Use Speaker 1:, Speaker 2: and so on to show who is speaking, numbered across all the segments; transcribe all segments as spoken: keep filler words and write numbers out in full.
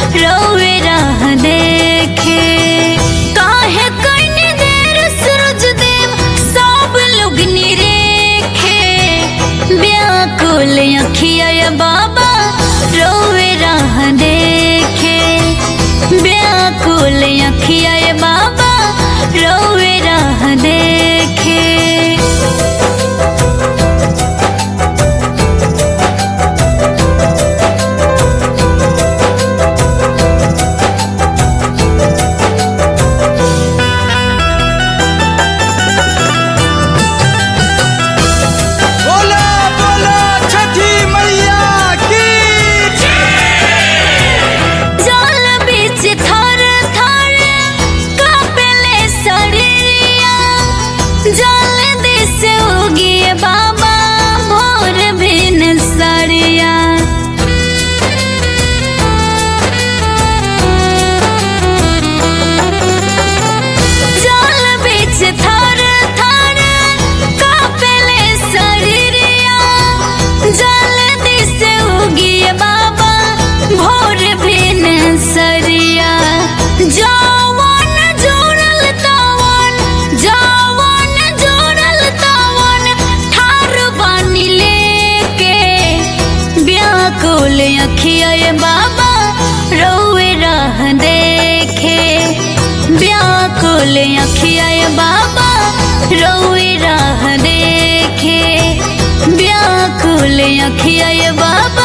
Speaker 1: रोवे राह देखे। काहे कइने देर सूरज देव सब लोग निरेखे। व्याकुल अखिया बाबा रोवे राह देखे। व्याकुल अखिया बाबा रोवे राह देखे। जल्दी से उगिए बाबा भोर भिन सरिया। जल बीच थर थर कापेले शरीरिया। जल्दी से उगिए बाबा भोर भिन सरिया। जवन जोड़ल तवन जवन जोड़ल तवन ठार बानी लेके। व्याकुल अखिया बाबा रोवे राह देखे। व्याकुल अखिया बाबा रोवे राह देखे। व्याकुल अखिया बाबा।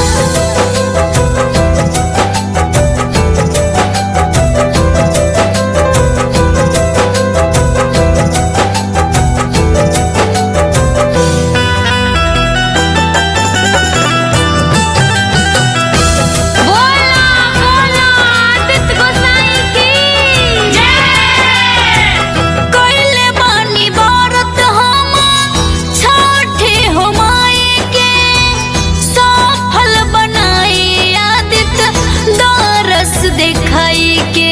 Speaker 1: दिखाई के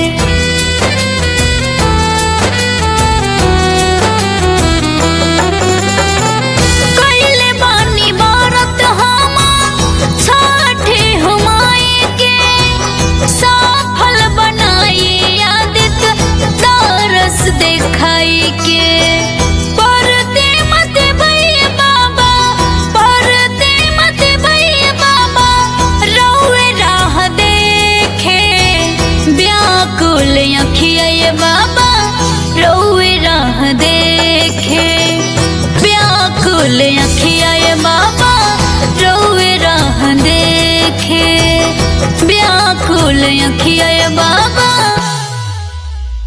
Speaker 1: कइले बानी बारत हम छठे हुमाई के। सफल बनाई आदित तरस दिखाई के। परते मत भइए बाबा परते मत भइए बाबा रोवे राह देखे। व्याकुल अखिया बाबा रोवे राह देखे। व्याकुल अखिया बाबा रोवे राह देखे। व्याकुल अखिया बाबा।